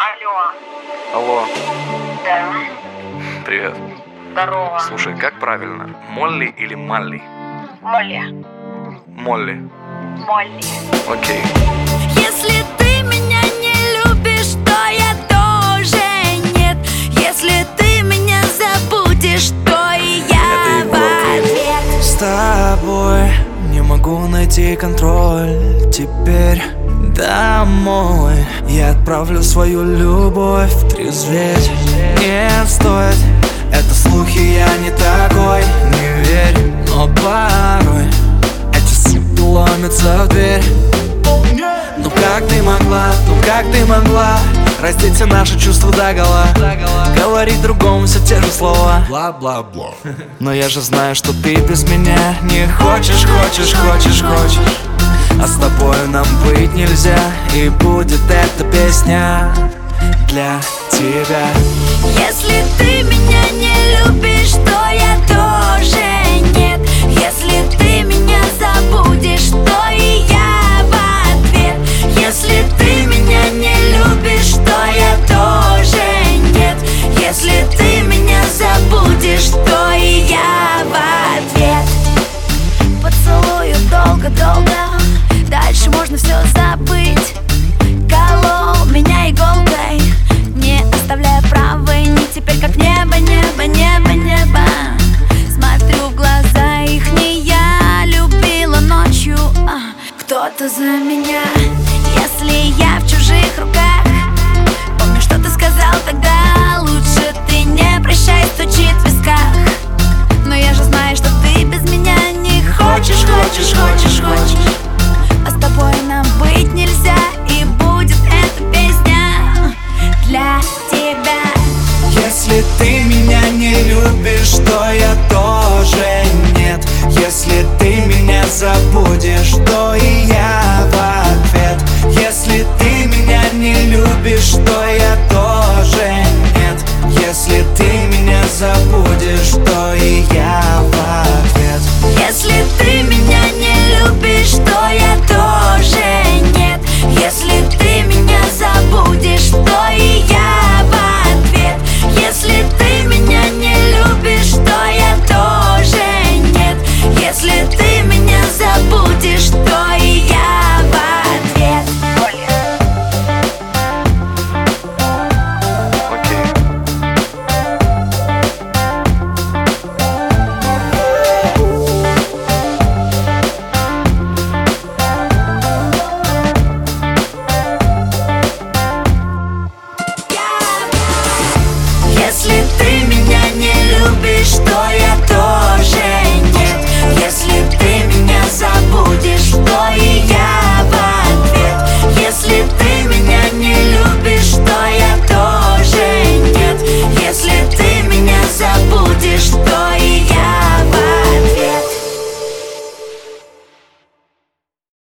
Алло. Алло, Да. привет. Здорово. Слушай, как правильно? Молли или Малли? Молли. Молли. Молли. Окей. Если ты меня не любишь, то я тоже нет. Если ты меня забудешь, то и я в ответ. С тобой не могу найти контроль. Теперь домой я отправлю свою любовь трезветь. Не стоит, это слухи, я не такой. Не верь, но порой эти суки ломятся в дверь. Ну как ты могла, ну как ты могла раздеть все наши чувства догола, говорить другому все те же слова, бла-бла-бла. Но я же знаю, что ты без меня не хочешь, хочешь, хочешь, хочешь. А с тобою нам быть нельзя, и будет эта песня для тебя. Если ты меня не любишь,